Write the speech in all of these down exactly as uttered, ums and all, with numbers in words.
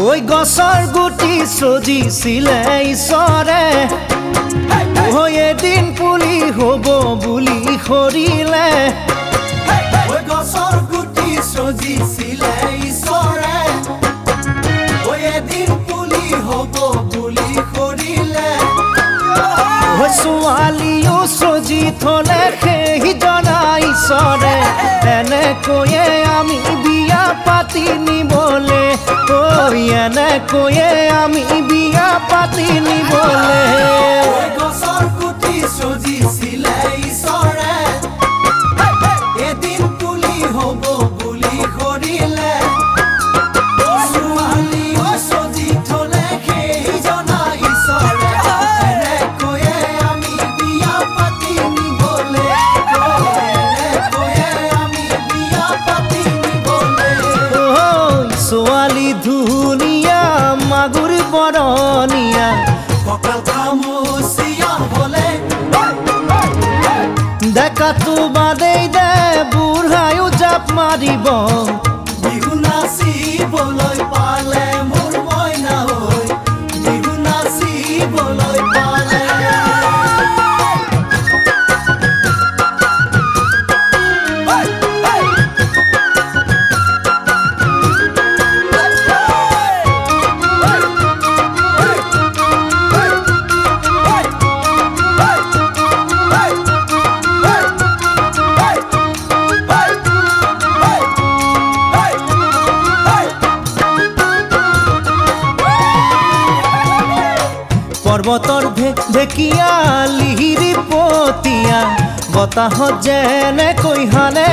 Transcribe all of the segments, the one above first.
ওই গছৰ গুটি সজিছিলে ঈশ্বৰে ওই এদিন পুলি হ'ব বুলি সৰিলে ওই গছৰ গুটি সজিছিলে ঈশ্বৰে ওই এদিন পুলি হ'ব বুলি সৰিলে ওই ছোৱালীও সজি থলে সেই জনা ঈশ্বৰে এনেকৈয়ে আমি বিয়া পাতি নিবলে ওই এনেকৈয়ে আমি বিয়া পাতি নিবলে ওই গছৰ গুটি সজিছিলে ঈশ্বৰে এদিন পুলি হ'ব বুলি সৰিলে ছোৱালীও সজি থলে সেই জনা ঈশ্বৰে এনেকৈয়ে আমি বিয়া পাতি নিবলে এনেকৈয়ে আমি বিয়া পাতি নিবলে ছোৱালী ধুনীয়া মাগুৰ বৰণীয়া কঁকাল খামুচিয়া হ'লে দেখাতো বাদেই দে বুঢ়ায়ো জাপ মাৰিব বিহু নাচিবলৈ পালে মোৰ মইনা হৈ বিহু নাচিবলৈ পালে পৰ্বতৰ ঢেকীয়া লিহিৰি পতীয়া বতাহত যেনেকৈ হানে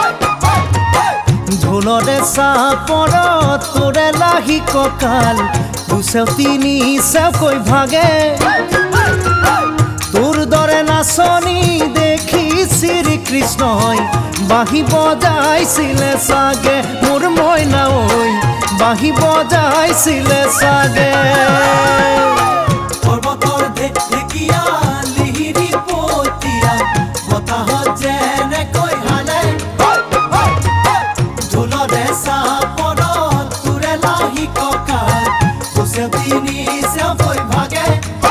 ঢোলৰে চাপৰত তোৰে লাহি কঁকাল দুচেও তিনি চেওকৈ ভাগে তোৰ দৰে নাচনি দেখি শ্ৰীকৃষ্ণই বাঁহী বজাইছিলে চাগে মোৰ মইনা ঐ বাঁহী বজাইছিলে চাগে পৰ্বতৰ ঢেকীয়া লিহিৰি পতীয়া বতাহত যেনেকৈ হানে ঢোলৰে চাপৰত তোৰে লাহি কঁকাল দুচেও তিনি চেওকৈ ভাগে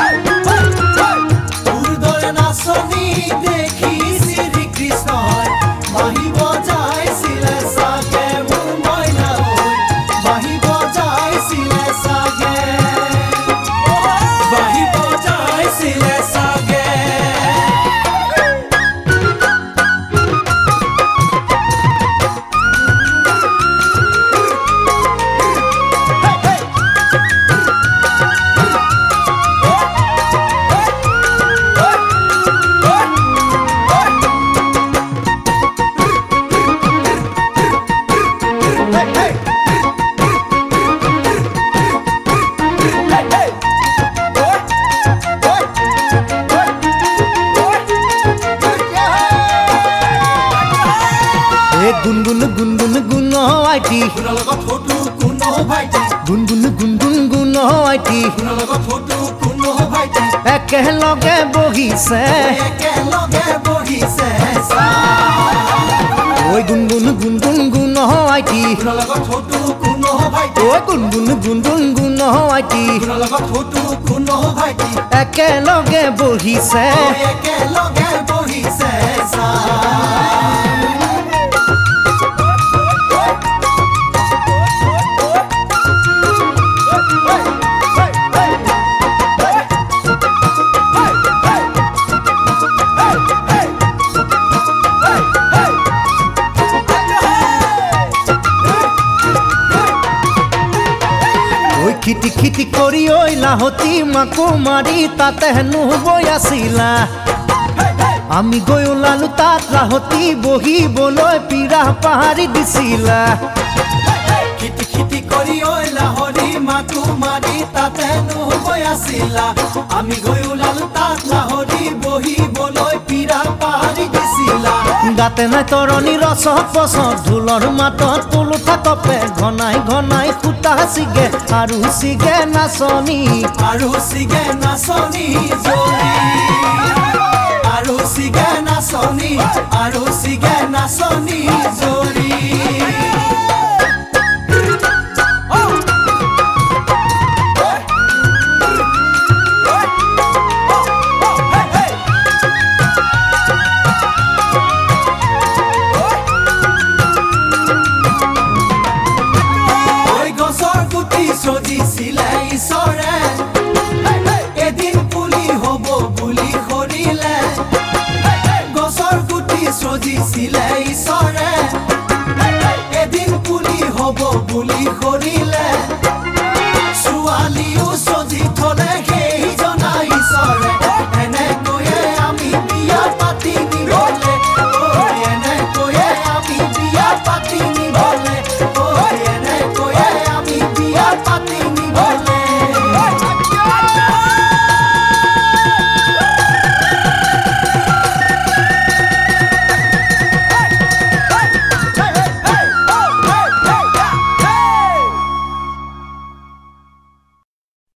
তোৰ দৰে নাচনি দেখি শ্ৰীকৃষ্ণই বাঁহী বজাইছিলে চাগে মোৰ মইনা হৈ বাঁহী বজাইছিলে চাগে বাঁহী বজাইছিলে চাগে গুনগুন গুনগুন গুণ আইটি শুনাৰ লগত ফটো কোনো ভাইটি গুনগুন গুনগুন গুণ আইটি শুনাৰ লগত ফটো কোনো ভাইটি একেলগে বহিছে একেলগে বহিছে ওই গুনগুন গুনগুন গুণ আইটি শুনাৰ লগত ফটো কোনো ভাইটি ওই গুনগুন গুনগুন গুণ আইটি শুনাৰ লগত ফটো কোনো ভাইটি একেলগে বহিছে একেলগে বহিছে খিটি খিটি কৰি ঐ লাহতি মাকো মাৰি তাতে হেনো বৈ আছিলা আমি গৈ ওলালো তাত লাহতি বহিবলৈ পিৰা পাহাৰি দিছিলা খিটি খিটি কৰি ঐ লাহৰি মাকো মাৰি তাতে নহৈ আছিলা আমি গৈ ওলালো তাত লাহৰি বহিবলৈ পিৰা পাহাৰি দিছিলা গাতে নাই তৰণি ৰচত পচত ঢোলৰ মাতত তুলুঠা কপে ঘনাই ঘনাই সূতা চিগে আৰু চিগে নাচনি আৰু চিগে নাচনি জলি আৰু চিগে নাচনি আৰু চিগে নাচনি জলি